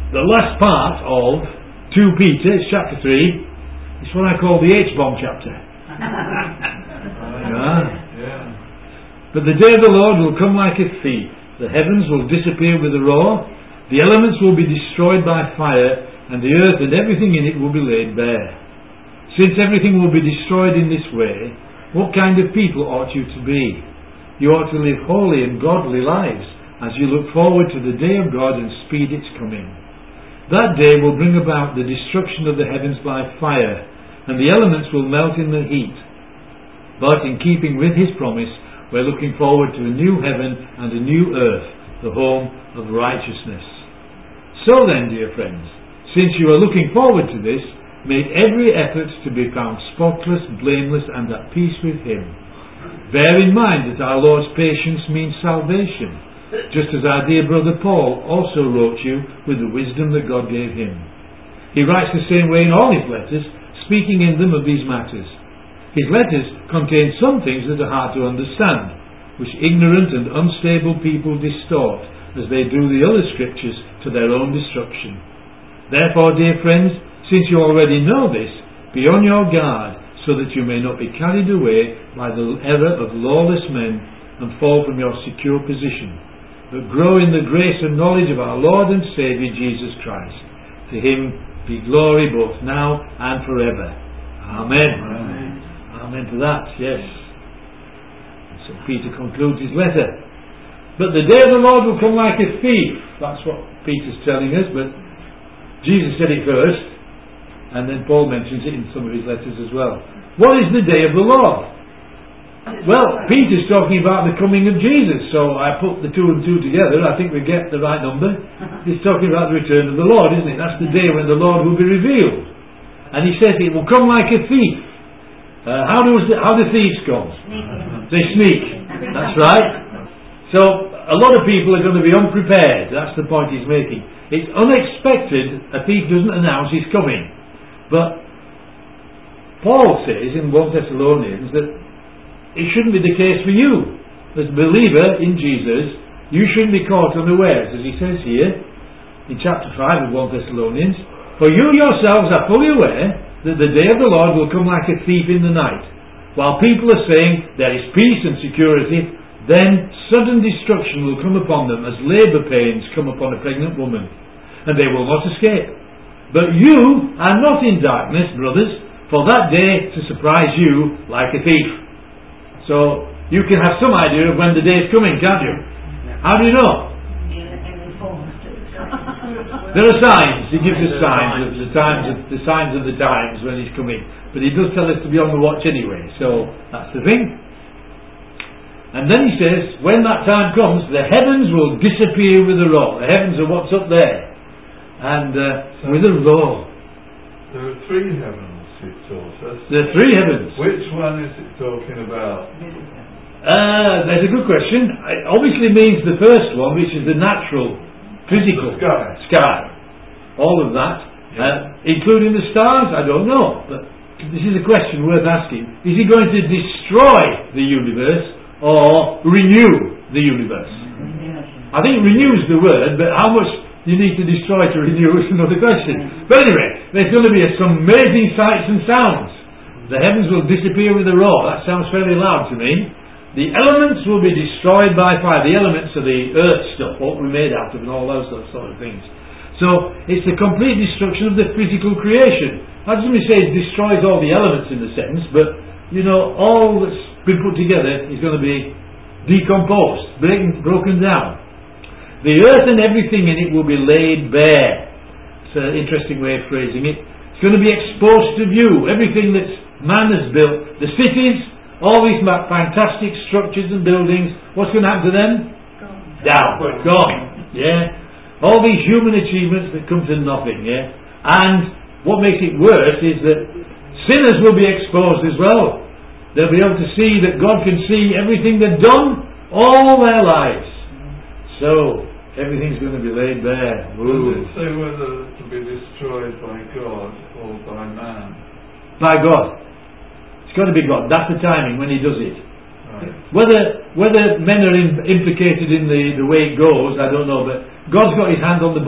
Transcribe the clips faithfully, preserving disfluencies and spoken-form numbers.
the last part of Second Peter, chapter three, is what I call the H-bomb chapter. Yeah. Yeah. But the day of the Lord will come like a thief. The heavens will disappear with a roar, the elements will be destroyed by fire, and the earth and everything in it will be laid bare. Since everything will be destroyed in this way, what kind of people ought you to be? You ought to live holy and godly lives as you look forward to the day of God and speed its coming. That day will bring about the destruction of the heavens by fire, and the elements will melt in the heat. But in keeping with his promise, we're looking forward to a new heaven and a new earth, the home of righteousness. So then, dear friends, since you are looking forward to this, make every effort to be found spotless, blameless, and at peace with him. Bear in mind that our Lord's patience means salvation, just as our dear brother Paul also wrote you with the wisdom that God gave him. He writes the same way in all his letters, speaking in them of these matters. His letters contain some things that are hard to understand, which ignorant and unstable people distort, as they do the other scriptures to their own destruction. Therefore, dear friends, since you already know this, be on your guard, so that you may not be carried away by the error of lawless men and fall from your secure position, but grow in the grace and knowledge of our Lord and Saviour Jesus Christ. To him be glory both now and forever. Amen. Amen, Amen to that, yes. And so Peter concludes his letter. But the day of the Lord will come like a thief. That's what Peter's telling us, but Jesus said it first, and then Paul mentions it in some of his letters as well. What is the day of the Lord? Well, Peter's talking about the coming of Jesus, so I put the two and two together. I think we get the right number. He's talking about the return of the Lord, isn't it? That's the day when the Lord will be revealed. And he says it will come like a thief. Uh, how, do, how do thieves come? They sneak. That's right. So, a lot of people are going to be unprepared. That's the point he's making. It's unexpected. A thief doesn't announce he's coming. But Paul says in First Thessalonians that it shouldn't be the case for you. As a believer in Jesus, you shouldn't be caught unawares, as he says here in chapter five of First Thessalonians. For you yourselves are fully aware that the day of the Lord will come like a thief in the night. While people are saying there is peace and security, then sudden destruction will come upon them as labour pains come upon a pregnant woman, and they will not escape. But you are not in darkness, brothers, for that day to surprise you like a thief. So, you can have some idea of when the day is coming, can't you? How do you know? There are signs. He gives us signs of the times of the signs of the times when he's coming. But he does tell us to be on the watch anyway. So, that's the thing. And then he says, when that time comes, the heavens will disappear with a roar. The heavens are what's up there. And uh, so with a roar. There are three heavens. There are three heavens. Which one is it talking about? Uh, that's a good question. It obviously means the first one, which is the natural, physical the sky. sky. All of that. Yeah. Uh, including the stars, I don't know. But this is a question worth asking. Is he going to destroy the universe or renew the universe? I think renew is the word, but how much you need to destroy to renew is another question. But anyway, there's going to be some amazing sights and sounds. The heavens will disappear with a roar. That sounds fairly loud to me. The elements will be destroyed by fire. The elements are the earth stuff, what we're made out of and all those sort of things. So, it's the complete destruction of the physical creation. That doesn't mean say it destroys all the elements in the sense, but, you know, all that's been put together is going to be decomposed, breaking, broken down. The earth and everything in it will be laid bare. It's an interesting way of phrasing it. It's going to be exposed to view. Everything that man has built, the cities, all these fantastic structures and buildings, what's going to happen to them? Down. Gone. Yeah. All these human achievements that come to nothing. Yeah. And what makes it worse is that sinners will be exposed as well. They'll be able to see that God can see everything they've done all their lives. So, everything's going to be laid bare. Ooh. Does it say whether to be destroyed by God or by man? By God. It's got to be God. That's the timing when he does it. Right. Whether whether men are in, implicated in the, the way it goes, I don't know, but God's got his hand on the button.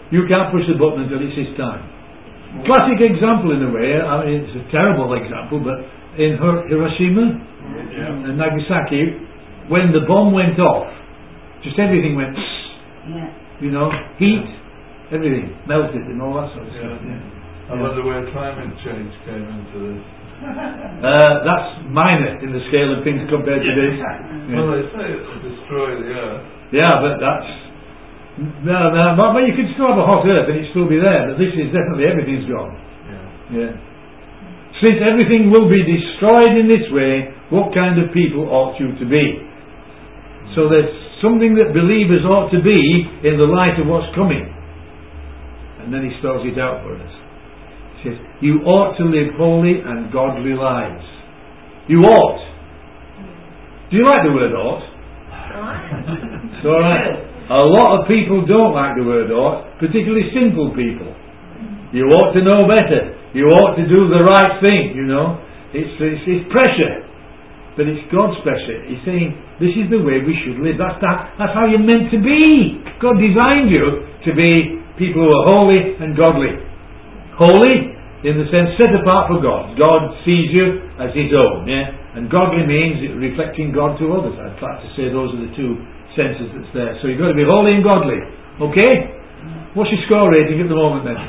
You can't push the button until it's his time. Classic example in a way. I mean, it's a terrible example, but in Hiroshima Yeah. and Nagasaki, when the bomb went off, just everything went, Yeah. you know, heat, everything melted and all that sort of stuff. Yeah. Yeah. I wonder where climate change came into this. Uh, that's minor in the scale of things compared to this. Well, Yeah, they say it will destroy the earth. yeah, but that's no, no. But, but you could still have a hot earth and it'd still be there. But this is definitely everything's gone. Yeah. Yeah. Since everything will be destroyed in this way, what kind of people ought you to be? So there's something that believers ought to be in the light of what's coming. And then he spells it out for us. He says, you ought to live holy and godly lives. You ought. Do you like the word ought? It's alright. A lot of people don't like the word ought, particularly simple people. You ought to know better. You ought to do the right thing, you know. It's, it's, it's pressure. But it's God's pressure. He's saying, this is the way we should live. That's, that, that's how you're meant to be. God designed you to be people who are holy and godly. Holy, in the sense set apart for God. God sees you as his own, yeah? And godly means reflecting God to others. I'd like to say those are the two senses that's there. So you've got to be holy and godly. Okay? What's your score rating at the moment then?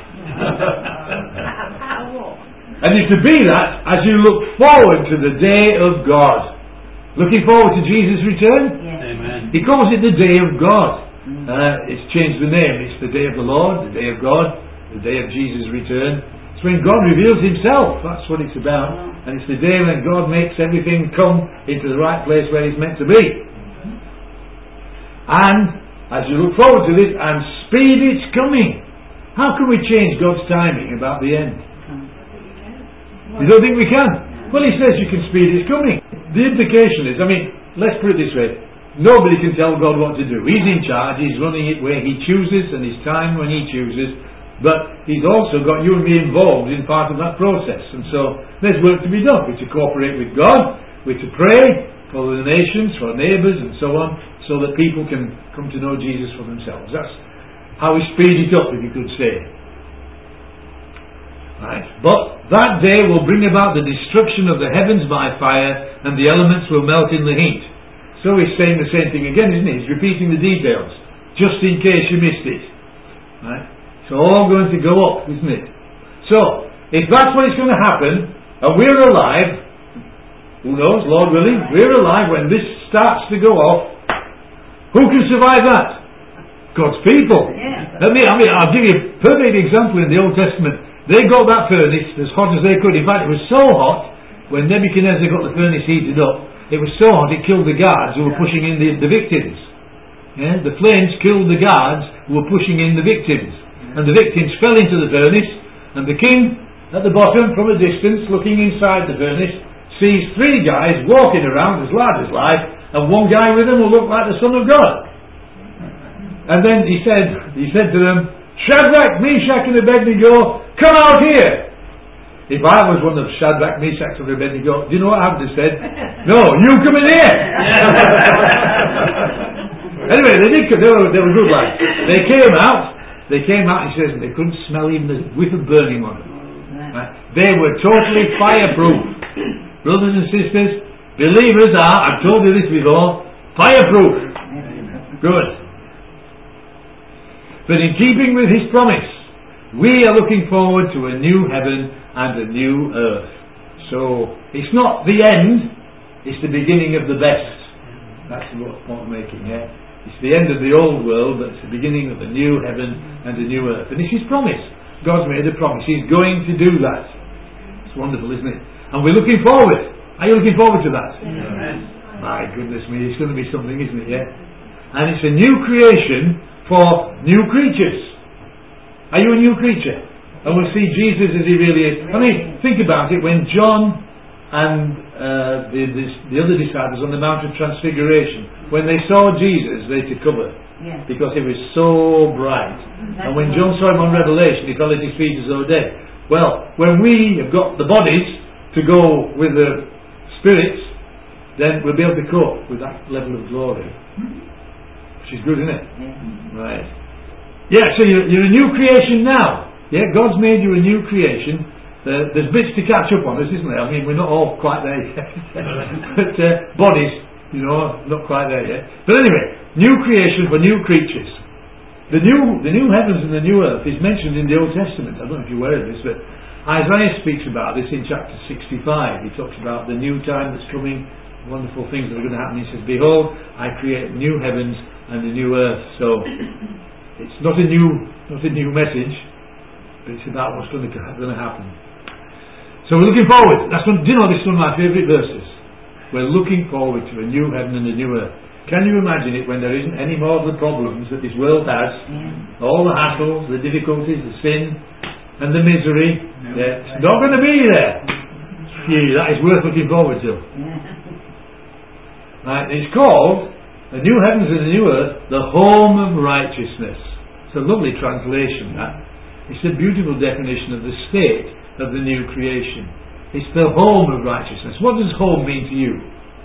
And you're to be that as you look forward to the day of God. Looking forward to Jesus' return? Yes. Amen. He calls it the day of God. Uh, it's changed the name. It's the day of the Lord, the day of God, the day of Jesus' return. It's when God reveals himself. That's what it's about. And it's the day when God makes everything come into the right place where it's meant to be. And as you look forward to this, and speed it's coming. How can we change God's timing about the end? You don't think we can? Well, he says you can speed it's coming. The implication is, I mean, let's put it this way. Nobody can tell God what to do. He's in charge. He's running it where he chooses and his time when he chooses. But he's also got you and me involved in part of that process. And so there's work to be done. We're to cooperate with God. We're to pray for the nations, for neighbours and so on, so that people can come to know Jesus for themselves. That's how we speed it up, if you could say. Right. But that day will bring about the destruction of the heavens by fire, and the elements will melt in the heat. So he's saying the same thing again, isn't he? He's repeating the details, just in case you missed it. Right? It's all going to go up, isn't it? So, if that's what is going to happen, and we're alive, who knows, Lord willing, we're alive when this starts to go off, who can survive that? God's people. Yeah. Let me, I mean, I'll give you a perfect example in the Old Testament. They got that furnace as hot as they could. In fact, it was so hot, when Nebuchadnezzar got the furnace heated up, it was so hot it killed the guards who were pushing in the, the victims. Yeah? The flames killed the guards who were pushing in the victims. And the victims fell into the furnace, and the king at the bottom, from a distance, looking inside the furnace, sees three guys walking around as large as life, and one guy with them who looked like the Son of God. And then he said, he said to them, Shadrach, Meshach and Abednego, come out here! If I was one of Shadrach, Meshach and Abednego, do you know what I would have said? No, you come in here! Anyway, they did, they were, they were good lads. They came out, they came out, he says, and they couldn't smell even the whiff of burning on them. Right? They were totally fireproof. Brothers and sisters, believers are, I've told you this before, fireproof. Good. But in keeping with his promise, we are looking forward to a new heaven and a new earth. So, it's not the end, it's the beginning of the best. That's what I'm making, yeah? It's the end of the old world, but it's the beginning of a new heaven and a new earth. And it's his promise. God's made a promise. He's going to do that. It's wonderful, isn't it? And we're looking forward. Are you looking forward to that? Yes. My goodness me, it's going to be something, isn't it, yeah? And it's a new creation for new creatures. Are you a new creature? And we'll see Jesus as he really is. I mean, think about it. When John and uh, the, the, the other disciples on the Mount of Transfiguration, when they saw Jesus, they took cover. Yes. Because he was so bright. That's and when right. John saw him on Revelation, he fell at his feet as though dead. Well, when we have got the bodies to go with the spirits, then we'll be able to cope with that level of glory. Which is good, isn't it? Yes. Right. Yeah, so you're, you're a new creation now. Yeah, God's made you a new creation. Uh, there's bits to catch up on us, isn't there? I mean, we're not all quite there yet. But uh, bodies, you know, not quite there yet. But anyway, new creation for new creatures. The new, the new heavens and the new earth is mentioned in the Old Testament. I don't know if you're aware of this, but Isaiah speaks about this in chapter sixty-five. He talks about the new time that's coming, wonderful things that are going to happen. He says, "Behold, I create new heavens and a new earth." So it's not a new, not a new message, but it's about what's going to, going to happen. So we're looking forward. That's one, do you know, this is one of my favourite verses. We're looking forward to a new heaven and a new earth. Can you imagine it when there isn't any more of the problems that this world has? Yeah. All the hassles, the difficulties, the sin, and the misery. No. Yeah, it's not going to be there. Phew, that is worth looking forward to. Yeah. Right, it's called the new heavens and the new earth, the home of righteousness. It's a lovely translation, that. It's a beautiful definition of the state of the new creation. It's the home of righteousness. What does home mean to you?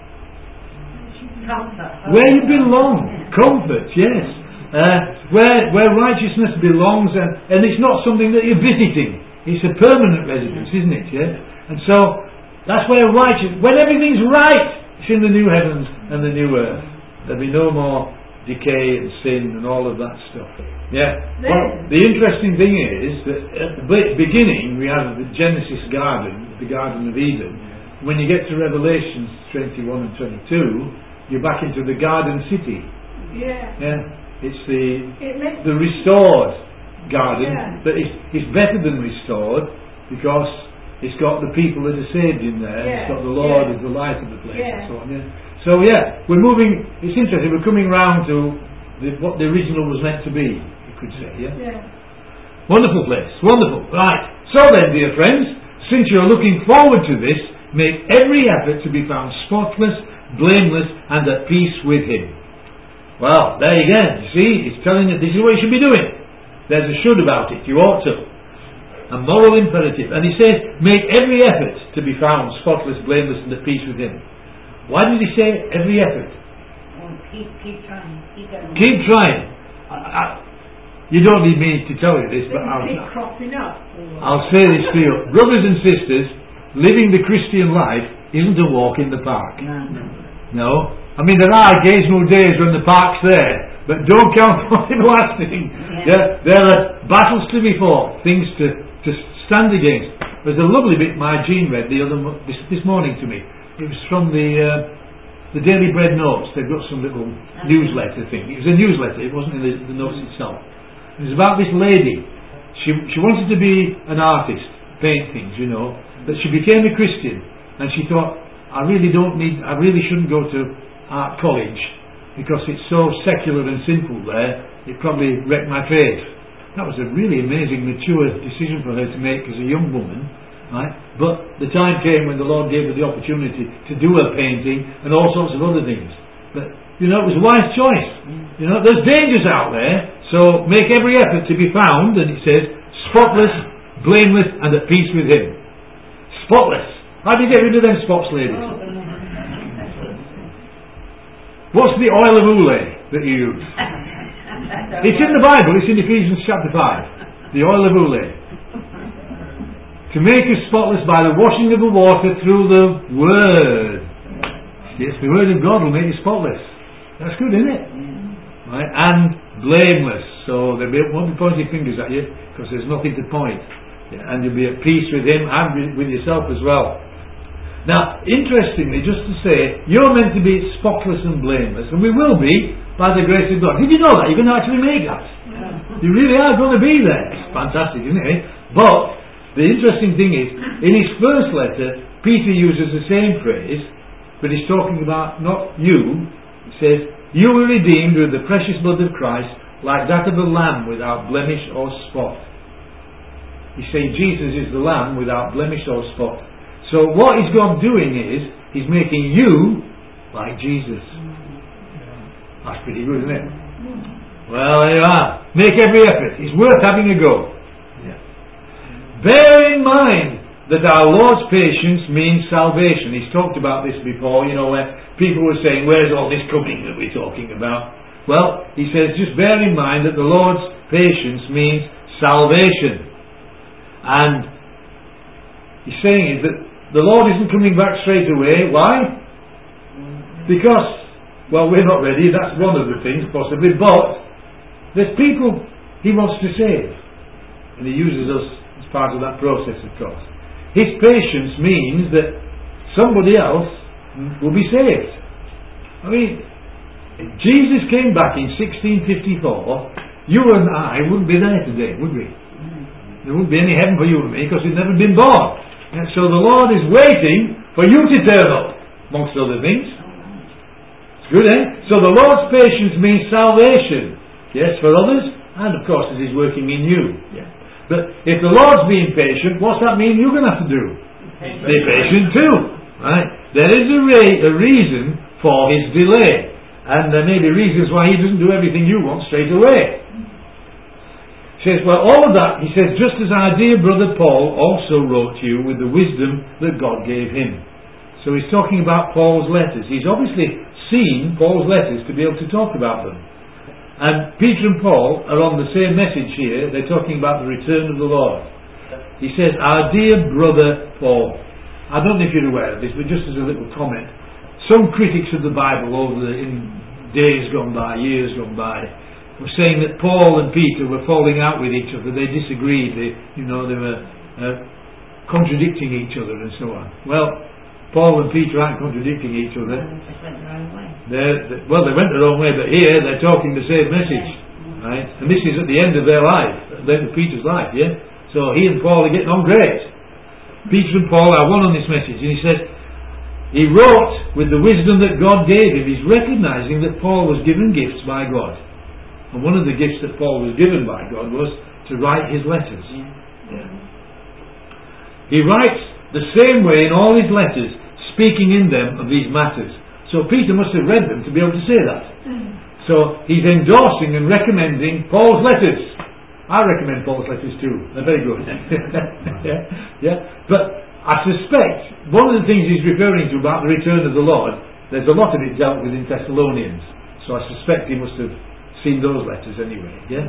Comfort. Where you belong. Comfort, yes. Uh, where where righteousness belongs, and, and it's not something that you're visiting. It's a permanent residence, isn't it? Yeah. And so that's where righteous. When everything's right, it's in the new heavens and the new earth. There'll be no more decay and sin and all of that stuff. Yeah. Well, the interesting thing is that at the beginning we have the Genesis garden, the Garden of Eden. When you get to Revelations twenty-one and twenty-two, you're back into the Garden City. Yeah. Yeah. It's the it the restored garden, yeah. but it's, it's better than restored because it's got the people that are saved in there. Yeah. It's got the Lord yeah. as the light of the place yeah. and so on. Yeah. So yeah, we're moving. It's interesting. We're coming round to the, what the original was meant to be. You could say, yeah. yeah. Wonderful place. Wonderful. Right. So then, dear friends, since you're looking forward to this, make every effort to be found spotless, blameless, and at peace with Him. Well, there you go. You see, it's telling you this is what you should be doing. There's a should about it. You ought to. A moral imperative. And he says, make every effort to be found spotless, blameless, and at peace with Him. Why did he say every effort? Oh, keep, keep trying. Keep, keep trying. I, I, you don't need me to tell you this, but I'll, keep cropping up. I'll say this to you. Brothers and sisters, living the Christian life isn't a walk in the park. No. No. I mean, there are occasional days when the park's there, but don't count on it lasting. Yeah. Yeah, there are battles to be fought, things to, to stand against. There's a lovely bit my Jean read the other mo- this, this morning to me. It was from the uh, the Daily Bread notes. They've got some little okay. newsletter thing. It was a newsletter. It wasn't in the, the notes itself. It was about this lady. She she wanted to be an artist, paint things, you know. But she became a Christian, and she thought, I really don't need. I really shouldn't go to art college because it's so secular and sinful there. It probably wrecked my faith. That was a really amazing, mature decision for her to make as a young woman. Right? But the time came when the Lord gave her the opportunity to do her painting and all sorts of other things. But, you know, it was a wise choice. You know, there's dangers out there, so make every effort to be found, and it says, spotless, blameless, and at peace with Him. Spotless. How do you get rid of them spots, ladies? What's the oil of Olay that you use? It's in the Bible, it's in Ephesians chapter five. The oil of Olay. To make us spotless by the washing of the water through the Word. Yes, the Word of God will make you spotless. That's good, isn't it? Mm. Right? And blameless. So there won't be pointing fingers at you because there's nothing to point. Yeah, and you'll be at peace with Him and with yourself as well. Now, interestingly, just to say, you're meant to be spotless and blameless, and we will be by the grace of God. Did you know that? You're going to actually make that. You really are going to be there. It's fantastic, isn't it? But the interesting thing is, in his first letter, Peter uses the same phrase, but he's talking about not you. He says, you were redeemed with the precious blood of Christ, like that of a lamb without blemish or spot. He's saying Jesus is the lamb without blemish or spot. So what is God doing is, He's making you like Jesus. That's pretty good, isn't it? Well, there you are. Make every effort. It's worth having a go. Yeah. Bear in mind that our Lord's patience means salvation. He's talked about this before, you know, where people were saying, where's all this coming that we're talking about? Well, he says, just bear in mind that the Lord's patience means salvation. And he's saying is that the Lord isn't coming back straight away. Why? Because, well, we're not ready. That's one of the things, possibly. But there's people he wants to save. And he uses us as part of that process, of course. His patience means that somebody else will be saved. I mean, if Jesus came back in sixteen fifty-four, you and I wouldn't be there today, would we? There wouldn't be any heaven for you and me because we'd never been born. And so the Lord is waiting for you to turn up, amongst other things. It's good, eh? So the Lord's patience means salvation. Yes, for others, and of course it is working in you. Yeah. But if the Lord's being patient, what's that mean you're going to have to do? Be patient too. Right? There is a, re- a reason for his delay. And there may be reasons why he doesn't do everything you want straight away. He says, well, all of that, he says, just as our dear brother Paul also wrote to you with the wisdom that God gave him. So he's talking about Paul's letters. He's obviously seen Paul's letters to be able to talk about them. And Peter and Paul are on the same message here. They're talking about the return of the Lord. He says, our dear brother Paul. I don't know if you're aware of this, but just as a little comment. Some critics of the Bible over the, in days gone by, years gone by, were saying that Paul and Peter were falling out with each other. They disagreed. They, you know, they were uh, contradicting each other and so on. Well, Paul and Peter aren't contradicting each other. They just went their own way. They're, they, well, they went their own way, but here they're talking the same message, right? And this is at the end of their life, at the end of Peter's life, yeah? So he and Paul are getting on great. Peter and Paul are one on this message, and he says, he wrote with the wisdom that God gave him. He's recognizing that Paul was given gifts by God. And one of the gifts that Paul was given by God was to write his letters. Yeah. He writes the same way in all his letters, speaking in them of these matters. So Peter must have read them to be able to say that. So he's endorsing and recommending Paul's letters. I recommend Paul's letters too. They're very good. yeah, yeah. But I suspect one of the things he's referring to about the return of the Lord, there's a lot of it dealt with in Thessalonians. So I suspect he must have seen those letters anyway. Yeah.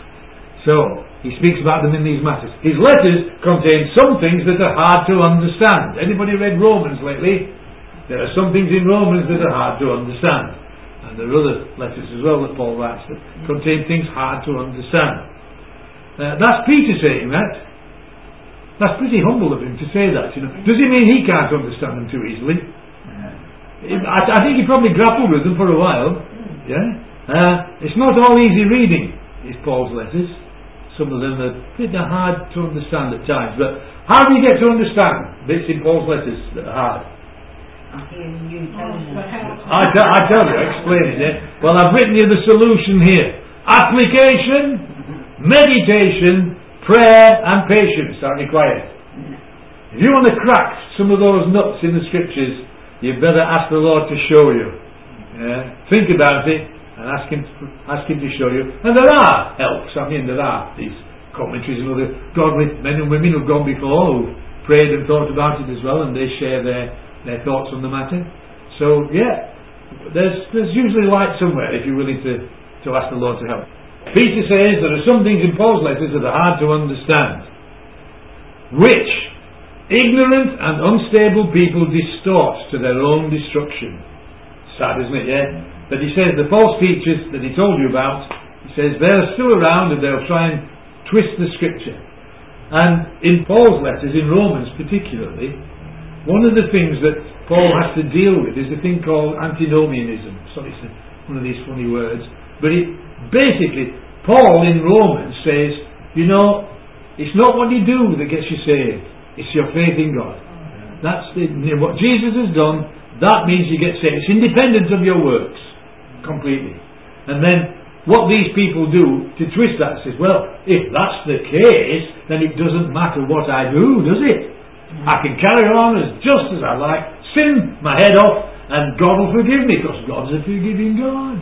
So he speaks about them in these matters. His letters contain some things that are hard to understand. Anybody read Romans lately? There are some things in Romans that are hard to understand. And there are other letters as well that Paul writes that contain things hard to understand. Uh, that's Peter saying that. That's pretty humble of him to say that. You know, does it mean he can't understand them too easily? I, I think he probably grappled with them for a while. Yeah. Uh, it's not all easy reading. Is Paul's letters. Some of them are pretty hard to understand at times. But how do you get to understand bits in Paul's letters that are hard? I hear you telling me. I, t- I tell you, I explain it. Yeah? Well, I've written you the solution here. Application, meditation, prayer and patience are required. If you want to crack some of those nuts in the scriptures, you better ask the Lord to show you. Yeah? Think about it and ask him, ask him to show you. And there are helps. I mean, there are these commentaries and other godly men and women who've gone before who've prayed and thought about it as well, and they share their, their thoughts on the matter. So, yeah, there's there's usually light somewhere if you're willing to, to ask the Lord to help. Peter says there are some things in Paul's letters that are hard to understand, which ignorant and unstable people distort to their own destruction. Sad, isn't it? Yeah. But he says the false teachers that he told you about, he says they're still around and they'll try and twist the scripture. And in Paul's letters, in Romans particularly, one of the things that Paul has to deal with is a thing called antinomianism. Sorry, it's one of these funny words. But it basically, Paul in Romans says, you know, it's not what you do that gets you saved. It's your faith in God. That's the, what Jesus has done. That means you get saved. It's independent of your works. Completely. And then what these people do to twist that says, well, if that's the case, then it doesn't matter what I do, does it? I can carry on as just as I like, sin my head off, and God will forgive me because God's a forgiving God.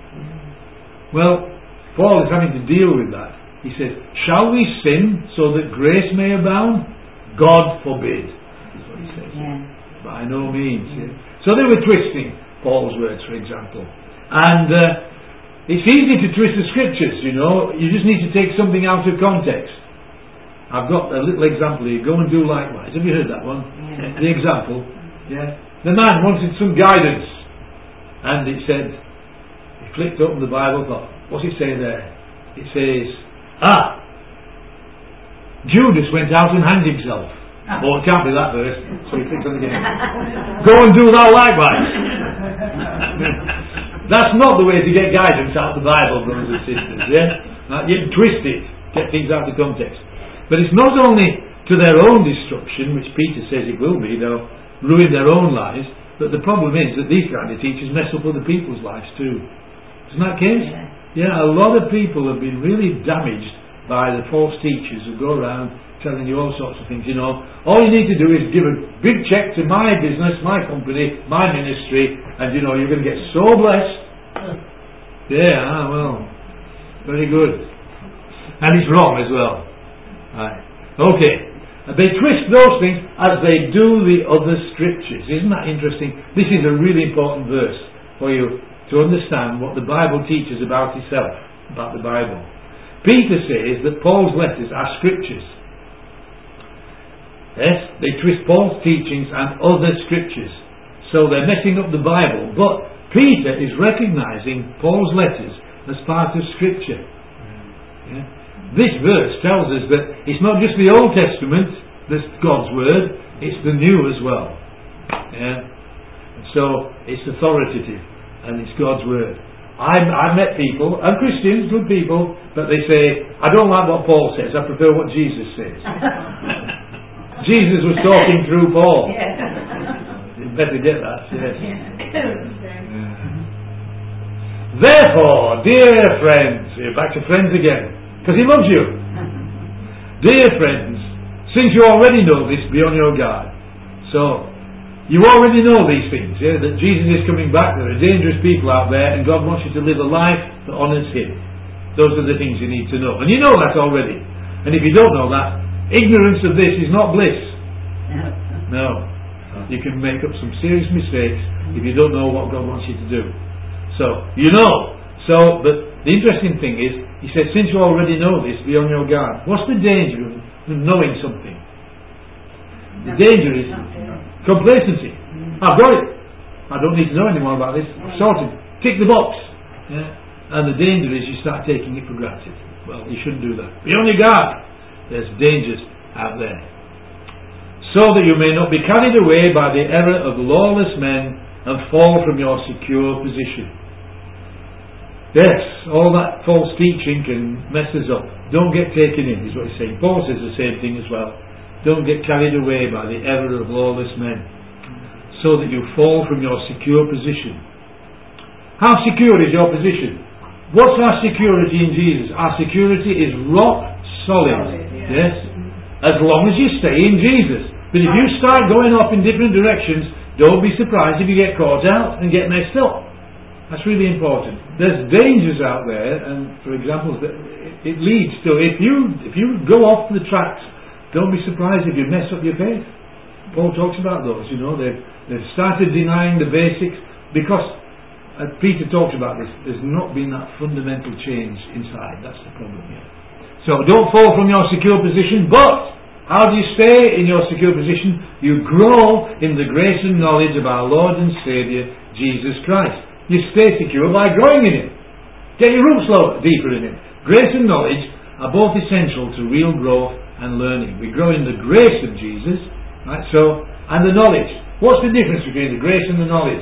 Well, Paul is having to deal with that. He says, shall we sin so that grace may abound? God forbid. That's what he says. Yeah. By no means. Yeah. So they were twisting Paul's words, for example. And uh, It's easy to twist the scriptures, you know. You just need to take something out of context. I've got a little example here. Go and do likewise. Have you heard that one? Yeah. The example. Yeah. The man wanted some guidance, and it said, he flicked open the Bible, thought, what's it say there? It says, ah, Judas went out and hanged himself. Oh, it can't be that verse. So he thinks on again. Go and do thou likewise. That's not the way to get guidance out of the Bible, brothers and sisters. Yeah, you twist it, get things out of context. But it's not only to their own destruction, which Peter says it will be. They'll ruin their own lives. But the problem is that these kind of teachers mess up other people's lives too. Isn't that the case? Yeah. Yeah, a lot of people have been really damaged by the false teachers who go around telling you all sorts of things. You know, all you need to do is give a big check to my business, my company, my ministry, and you know, you're going to get so blessed. Yeah, ah, well, very good. And it's wrong as well. Right. Okay. They twist those things as they do the other scriptures. Isn't that interesting? This is a really important verse for you to understand what the Bible teaches about itself, about the Bible. Peter says that Paul's letters are scriptures. Yes, they twist Paul's teachings and other scriptures. So they're messing up the Bible. But Peter is recognizing Paul's letters as part of scripture. Yeah. This verse tells us that it's not just the Old Testament that's God's word, it's the New as well. Yeah. So it's authoritative and it's God's word. I've, I've met people, and Christians, good people, but they say, I don't like what Paul says, I prefer what Jesus says. Jesus was talking through Paul. Yeah. You better get that, yes. Yeah. Therefore, dear friends, we're back to friends again, because he loves you. Dear friends, since you already know this, be on your guard. So, you already know these things, yeah? That Jesus is coming back, there are dangerous people out there, and God wants you to live a life that honours Him. Those are the things you need to know. And you know that already. And if you don't know that, ignorance of this is not bliss. No. You can make up some serious mistakes if you don't know what God wants you to do. So, you know. So, but the interesting thing is, he says, since you already know this, be on your guard. What's the danger of knowing something? The danger is complacency. I've got it. I don't need to know any more about this. I've sorted. Tick the box. Yeah? And the danger is you start taking it for granted. Well, you shouldn't do that. Be on your guard. There's dangers out there. So that you may not be carried away by the error of lawless men and fall from your secure position. Yes, all that false teaching can mess us up. Don't get taken in, is what he's saying. Paul says the same thing as well. Don't get carried away by the error of lawless men, so that you fall from your secure position. How secure is your position? What's our security in Jesus? Our security is rock solid. Yes? As long as you stay in Jesus. But if you start going off in different directions, don't be surprised if you get caught out and get messed up. That's really important. There's dangers out there, and for example, it leads to, if you if you go off the tracks, don't be surprised if you mess up your faith. Paul talks about those, you know, they've, they've started denying the basics, because, uh, Peter talks about this, there's not been that fundamental change inside. That's the problem here. So don't fall from your secure position, but how do you stay in your secure position? You grow in the grace and knowledge of our Lord and Saviour, Jesus Christ. You stay secure by growing in Him. Get your roots lower, deeper in Him. Grace and knowledge are both essential to real growth and learning. We grow in the grace of Jesus, right? So, and the knowledge. What's the difference between the grace and the knowledge?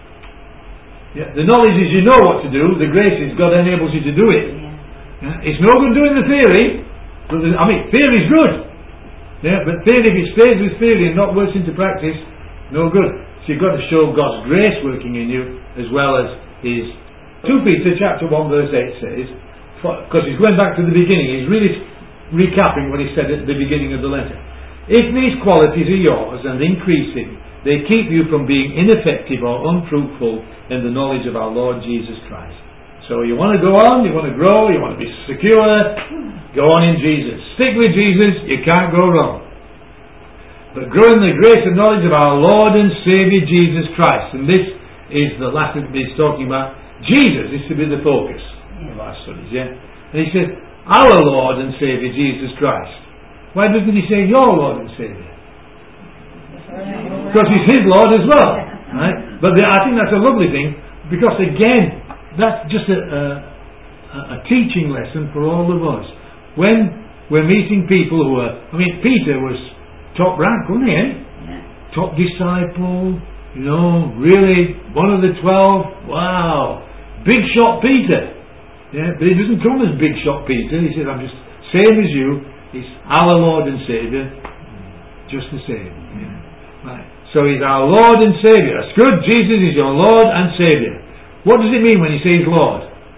Yeah, the knowledge is you know what to do. The grace is God enables you to do it. Yeah? It's no good doing the theory. I mean, theory is good. Yeah, but theory, if it stays with theory and not works into practice, no good. So you've got to show God's grace working in you, as well as His. Second Peter chapter one verse eight says, because he's going back to the beginning, he's really recapping what he said at the beginning of the letter. If these qualities are yours and increasing, they keep you from being ineffective or unfruitful in the knowledge of our Lord Jesus Christ. So you want to go on, you want to grow, you want to be secure, go on in Jesus. Stick with Jesus, you can't go wrong. But grow in the grace and knowledge of our Lord and Saviour Jesus Christ. And this is the last bit he's talking about. Jesus is to be the focus. of our studies, yeah? And he says, our Lord and Saviour Jesus Christ. Why doesn't he say your Lord and Saviour? Because he's his Lord as well, right? But the, I think that's a lovely thing, because again, that's just a, a, a teaching lesson for all of us. When we're meeting people who are, I mean, Peter was top rank, wasn't he? Eh? Yeah. Top disciple, you know, really one of the twelve. Wow, big shot Peter. Yeah, but he doesn't come as big shot Peter. He says, I'm just same as you. He's our Lord and Saviour, just the same. Yeah. Right. So he's our Lord and Saviour. That's good. Jesus is your Lord and Saviour. What does it mean when he says Lord?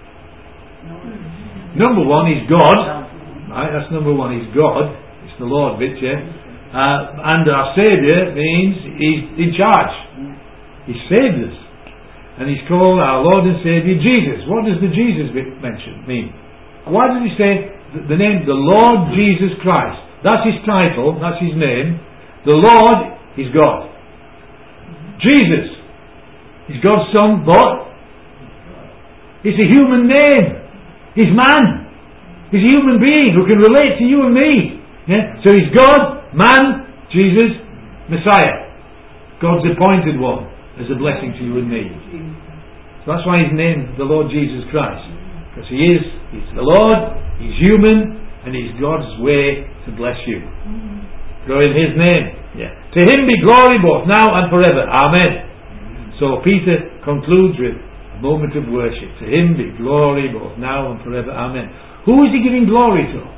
Number one, he's God. Right, that's number one. He's God. It's the Lord bit, yeah. Uh, and our Saviour means he's in charge. He saved us. And he's called our Lord and Saviour Jesus. What does the Jesus bit mention mean? Why does he say the, the name the Lord Jesus Christ? That's his title. That's his name. The Lord is God. Jesus is God's Son, but it's a human name. He's man. He's a human being who can relate to you and me. Yeah? So he's God, man, Jesus, Messiah. God's appointed one as a blessing to you and me. So that's why he's named the Lord Jesus Christ. Because he is, he's the Lord, he's human, and he's God's way to bless you. Go in his name. Yeah. To him be glory both now and forever. Amen. So Peter concludes with a moment of worship. To him be glory both now and forever. Amen. Who is he giving glory to?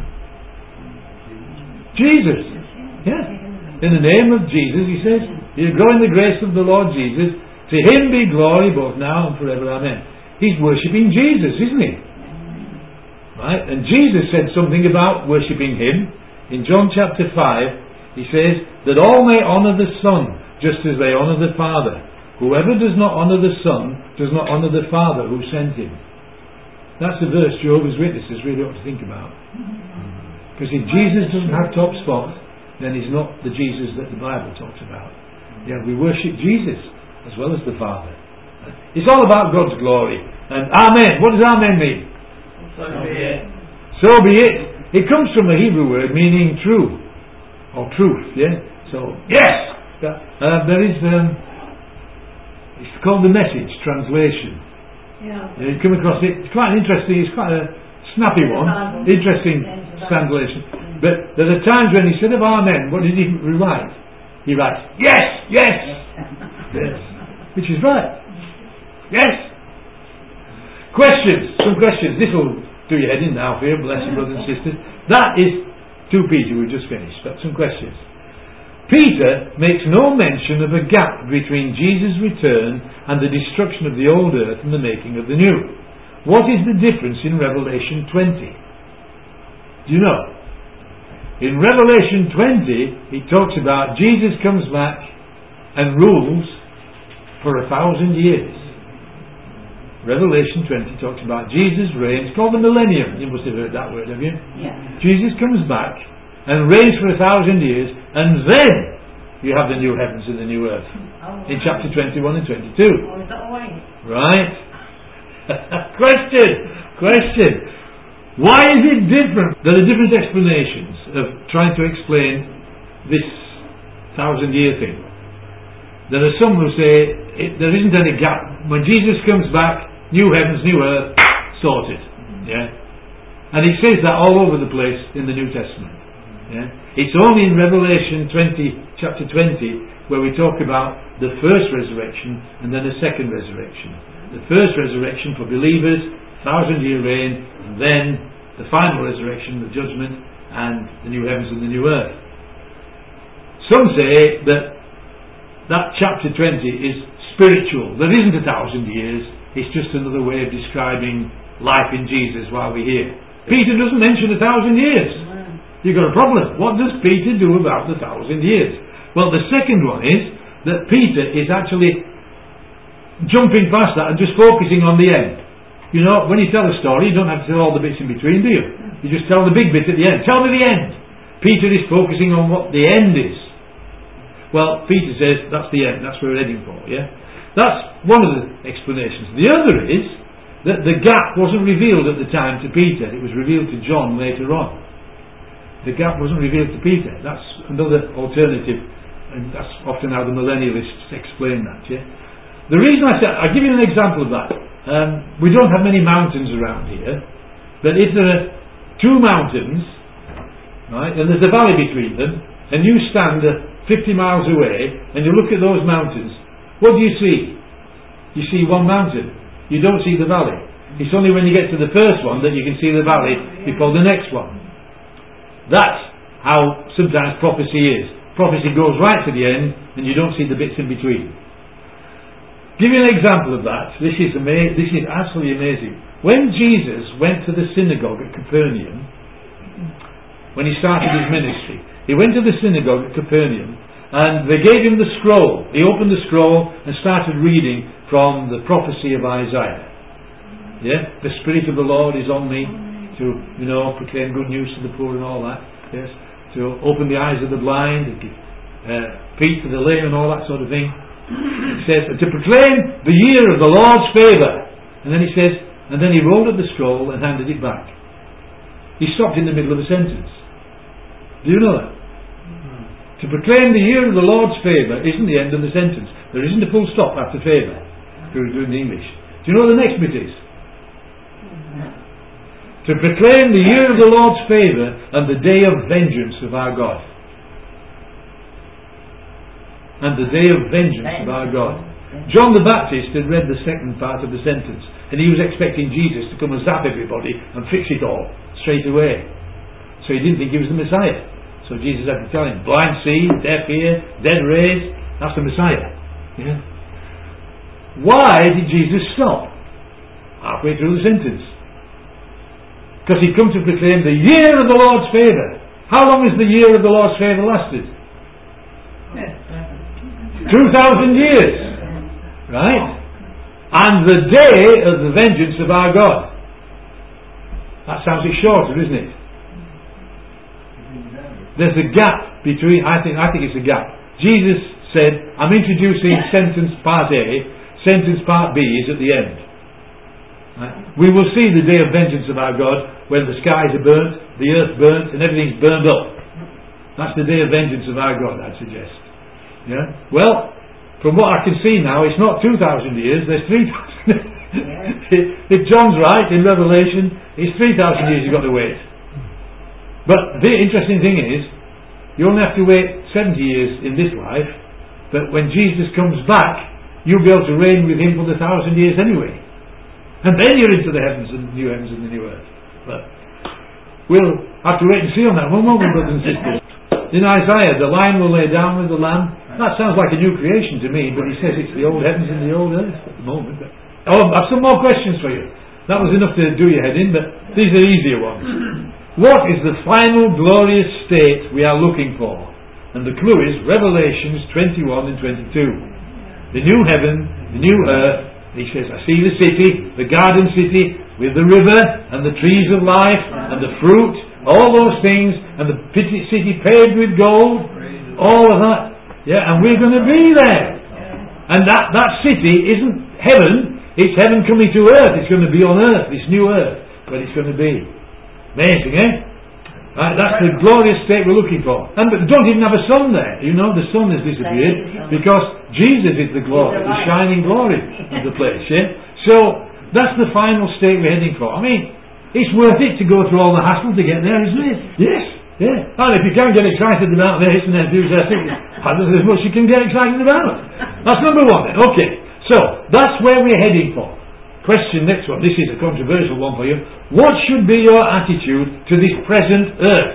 Jesus. Yeah. In the name of Jesus, he says, you grow in the grace of the Lord Jesus. To him be glory both now and forever. Amen. He's worshipping Jesus, isn't he? Right? And Jesus said something about worshipping him. In John chapter five, he says that all may honour the Son just as they honour the Father. Whoever does not honour the Son does not honour the Father who sent him. That's a verse Jehovah's Witnesses really ought to think about. Because if Jesus doesn't have top spot, then he's not the Jesus that the Bible talks about. Yeah, we worship Jesus as well as the Father. It's all about God's glory. And Amen. What does Amen mean? So be it. So be it. It comes from a Hebrew word meaning true. Or truth, yeah? So, yes! Uh, there is, um, it's called the Message translation. Yeah. Yeah, you come across it. It's quite interesting. It's quite a snappy one. Interesting translation. But there are times when instead of Amen, what did he write? He writes, yes, yes, yes. Which is right. Yes. Questions. Some questions. This will do your head in now for you, bless you, brothers and sisters. That is two Peter, we've just finished. But some questions. Peter makes no mention of a gap between Jesus' return and the destruction of the old earth and the making of the new. What is the difference in Revelation twenty? Do you know? In Revelation twenty, it talks about Jesus comes back and rules for a thousand years. Revelation twenty talks about Jesus reigns, called the millennium. You must have heard that word, have you? Yeah. Jesus comes back and reigns for a thousand years, and then you have the new heavens and the new earth. Oh, in chapter twenty-one and twenty-two. Oh, is that right? Right? question! Question! Why is it different? There are different explanations of trying to explain this thousand year thing. There are some who say it, there isn't any gap. When Jesus comes back, new heavens, new earth, sorted. Yeah? And he says that all over the place in the New Testament. Yeah? It's only in Revelation twenty, chapter twenty, where we talk about the first resurrection and then a second resurrection. The first resurrection for believers, thousand year reign, and then the final resurrection, the judgment, and the new heavens and the new earth. Some say that that chapter twenty is spiritual. There isn't a thousand years. It's just another way of describing life in Jesus while we're here. Peter doesn't mention a thousand years. You've got a problem. What does Peter do about the thousand years? Well, the second one is that Peter is actually jumping past that and just focusing on the end. You know, when you tell a story, you don't have to tell all the bits in between, do you? You just tell the big bit at the end. Tell me the end. Peter is focusing on what the end is. Well, Peter says that's the end. That's where we're heading for, yeah? That's one of the explanations. The other is the, the gap wasn't revealed at the time to Peter. It was revealed to John later on. The gap wasn't revealed to Peter. That's another alternative, and that's often how the millennialists explain that. Yeah. The reason I said, I'll give you an example of that. Um, we don't have many mountains around here, but if there are two mountains, right, and there's a valley between them, and you stand uh, fifty miles away, and you look at those mountains, what do you see? You see one mountain. You don't see the valley. It's only when you get to the first one that you can see the valley before the next one. That's how sometimes prophecy is. Prophecy goes right to the end and you don't see the bits in between. Give you an example of that. This is ama- This is absolutely amazing. When Jesus went to the synagogue at Capernaum, when he started his ministry, he went to the synagogue at Capernaum and they gave him the scroll. He opened the scroll and started reading from the prophecy of Isaiah. Yeah, the Spirit of the Lord is on me to, you know, proclaim good news to the poor and all that. Yes, to open the eyes of the blind, and give uh, feet to the lame and all that sort of thing. It says to proclaim the year of the Lord's favour. And then he says, and then he rolled up the scroll and handed it back. He stopped in the middle of a sentence. Do you know that? To proclaim the year of the Lord's favour isn't the end of the sentence. There isn't a full stop after favour. If you were doing the English. Do you know what the next bit is? To proclaim the year of the Lord's favour and the day of vengeance of our God. And the day of vengeance of our God. John the Baptist had read the second part of the sentence, and he was expecting Jesus to come and zap everybody and fix it all straight away. So he didn't think he was the Messiah. So Jesus had to tell him, blind see, deaf hear, dead raise, that's the Messiah. Yeah. Why did Jesus stop halfway through the sentence? Because he'd come to proclaim the year of the Lord's favour. How long has the year of the Lord's favour lasted? Two thousand years. Right? And the day of the vengeance of our God. That sounds a bit shorter, isn't it? There's a gap between, I think I think it's a gap. Jesus said, I'm introducing sentence part A, sentence part B is at the end. Right? We will see the day of vengeance of our God when the skies are burnt, the earth burnt, and everything's burned up. That's the day of vengeance of our God, I'd suggest. Yeah? Well, from what I can see now, it's not two thousand years, there's three thousand. If John's right in Revelation, it's three thousand years you've got to wait. But the interesting thing is, you only have to wait seventy years in this life, but when Jesus comes back, you'll be able to reign with him for the thousand years anyway. And then you're into the heavens and the new heavens and the new earth. But we'll have to wait and see on that one, won't we, brothers and sisters? In Isaiah, the lion will lay down with the lamb. That sounds like a new creation to me, but he says it's the old heavens and the old earth at the moment. But oh, I have some more questions for you. That was enough to do your head in, but these are easier ones. What is the final glorious state we are looking for? And the clue is Revelations twenty-one and twenty-two. The new heaven, the new earth. He says, I see the city, the garden city, with the river and the trees of life and the fruit, all those things, and the city paved with gold, all of that. Yeah, and we're going to be there. And that, that city isn't heaven, it's heaven coming to earth. It's going to be on earth, this new earth, where it's going to be. Amazing, eh? Right, that's the glorious state we're looking for. And but don't even have a sun there. You know, the sun has disappeared because Jesus is the glory, the shining glory of the place, yeah? So, that's the final state we're heading for. I mean, it's worth it to go through all the hassle to get there, isn't it? Yes, yeah. And if you can't get excited about this and enthusiastic, there's much you can get excited about. That's number one then. Okay, so, that's where we're heading for. Question next one. This is a controversial one for you. What should be your attitude to this present earth?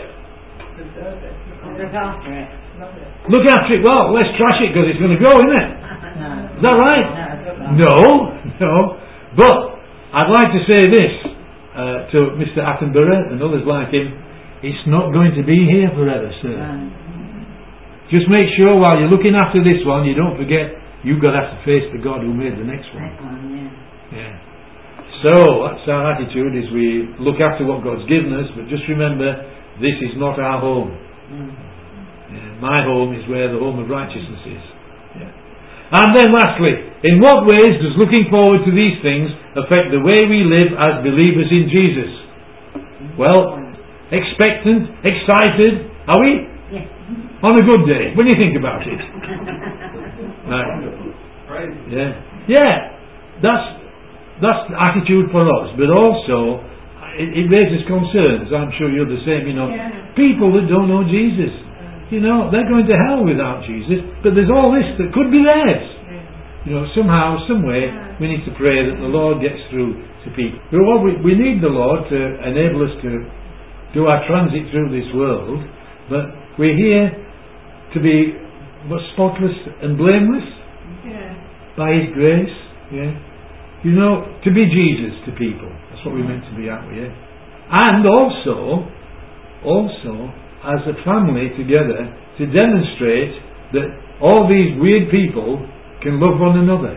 Look after it. Look after it. Well, let's trash it because it's going to go, isn't it? No. Is that right? No. No, no. But I'd like to say this uh, to Mister Attenborough and others like him. It's not going to be here forever, sir. No. Just make sure while you're looking after this one, you don't forget you've got to have to face the God who made the next one. That one, yeah. Yeah. So that's our attitude, is we look after what God's given us, but just remember, this is not our home. Mm. Yeah, my home is where the home of righteousness is. Yeah. And then lastly, in what ways does looking forward to these things affect the way we live as believers in Jesus? Well, expectant, excited, are we? Yes. On a good day, when you think about it. Right. Yeah. Yeah. That's that's the attitude for us, but also it, it raises concerns. I'm sure you're the same, you know. Yeah. People that don't know Jesus. You know, they're going to hell without Jesus, but there's all this that could be theirs. You know, somehow, some way, we need to pray that the Lord gets through to people. Well, we, we need the Lord to enable us to do our transit through this world, but we're here to be what, spotless and blameless Yeah. by His grace. Yeah, you know, to be Jesus to people. That's what we're meant to be, aren't we? Yeah? And also, also. as a family together to demonstrate that all these weird people can love one another.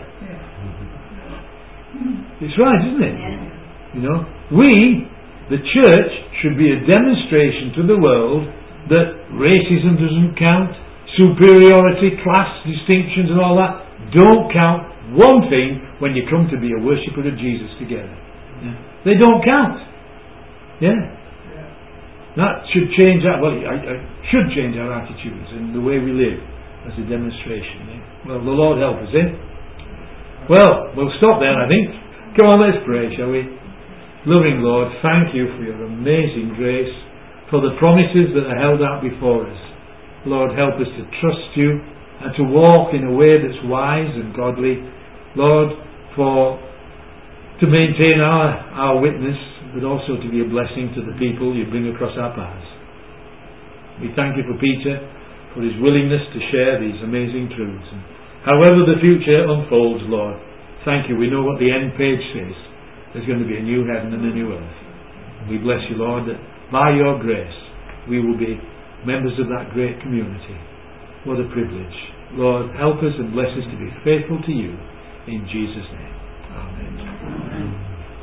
Yeah. It's right, isn't it? Yeah. You know, we, the church, should be a demonstration to the world that racism doesn't count, superiority, class distinctions and all that don't count one thing when you come to be a worshipper of Jesus together. Yeah. They don't count. Yeah. That should change our, well, I, I should change our attitudes and the way we live as a demonstration. Eh? Well, the Lord help us, eh? Well, we'll stop there, I think. Come on, let's pray, shall we? Loving Lord, thank you for your amazing grace, for the promises that are held out before us. Lord, help us to trust you and to walk in a way that's wise and godly. Lord, for to maintain our, our witness, but also to be a blessing to the people you bring across our paths. We thank you for Peter, for his willingness to share these amazing truths. And however the future unfolds, Lord, thank you. We know what the end page says. There's going to be a new heaven and a new earth. And we bless you, Lord, that by your grace we will be members of that great community. What a privilege. Lord, help us and bless us to be faithful to you. In Jesus' name. Amen.